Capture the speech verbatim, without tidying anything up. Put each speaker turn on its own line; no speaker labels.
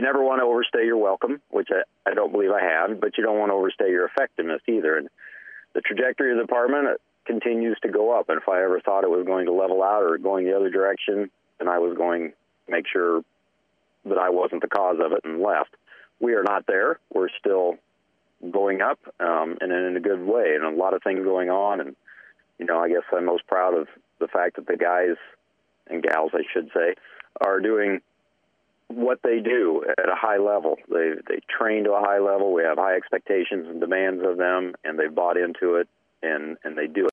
never want to overstay your welcome, which I, I don't believe I have, but you don't want to overstay your effectiveness either. And the trajectory of the department continues to go up. And if I ever thought it was going to level out or going the other direction, then I was going to make sure that I wasn't the cause of it and left. We are not there. We're still going up, um, and in a good way, and a lot of things going on. And, you know, I guess I'm most proud of the fact that the guys and gals, I should say, are doing what they do at a high level. They they train to a high level. We have high expectations and demands of them, and they've bought into it, and, and they do it.